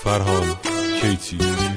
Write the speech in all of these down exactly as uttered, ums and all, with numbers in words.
فرهان کیتی.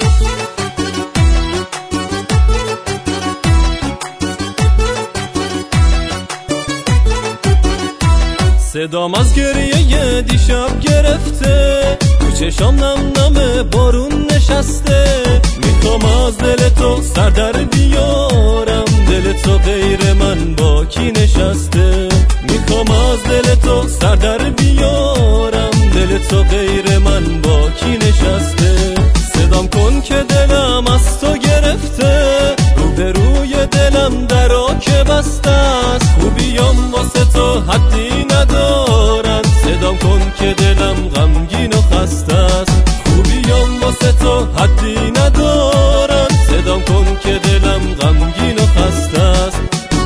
صدام از گریه دیشب گرفته، تو چشام نم نم بارون نشسته. میخوام از دل تو سر در بیارم، دل تو غیر من با کی نشسته. میخوام از دل تو سر در بیارم، دل تو غیر من با کی نشسته. صدام کن که دلم از تو گرفته، رو به روی دلم درا که بسته است. خوبیام واسه تو حدی ندارن، صدام کن که دلم غمگین و خسته است. خوبیام واسه تو حدی ندارن، صدام کن که دلم غمگین و خسته است.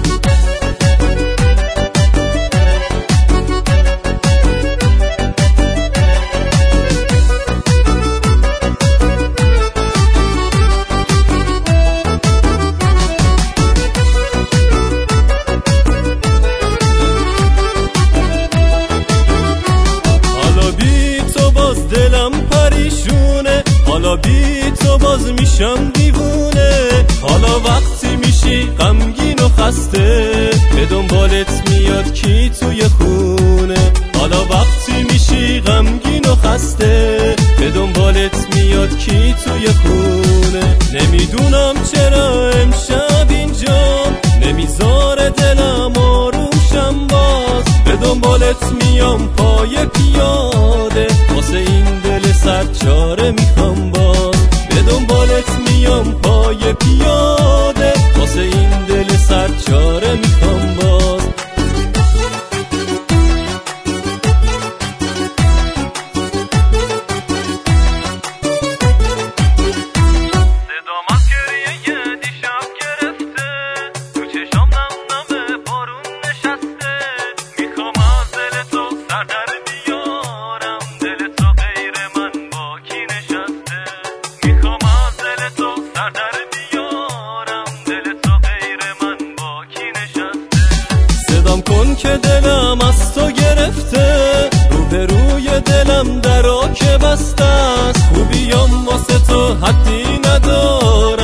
حالا بی تو باز میشم دیوونه، حالا وقتی میشی غمگین و خسته، به دنبالت میاد کی توی خونه. حالا وقتی میشی غمگین و خسته، به دنبالت میاد کی توی خونه. نمیدونم چرا امشب اینجا نمیذاره دلم آرومشم، باز به دنبالت میام پای پیاده، واسه این دل سرچاره میخوام باز. به دنبالت میام پای پیاده، واسه این دل سرچاره میخوام باز. صدام از گریه دیشب گرفته، تو چشام نم نم بارون نشسته. میخوام از دل تو سر در بیارم، دل تو غیر من با کی نشسته. میخوام از دل تو سر در بیارم، دل تو غیر من با کی نشسته. صدام کن که دلم از تو گرفته، رو به روی دلم درا که بسته است. خوبیام واسه تو حدی نداره،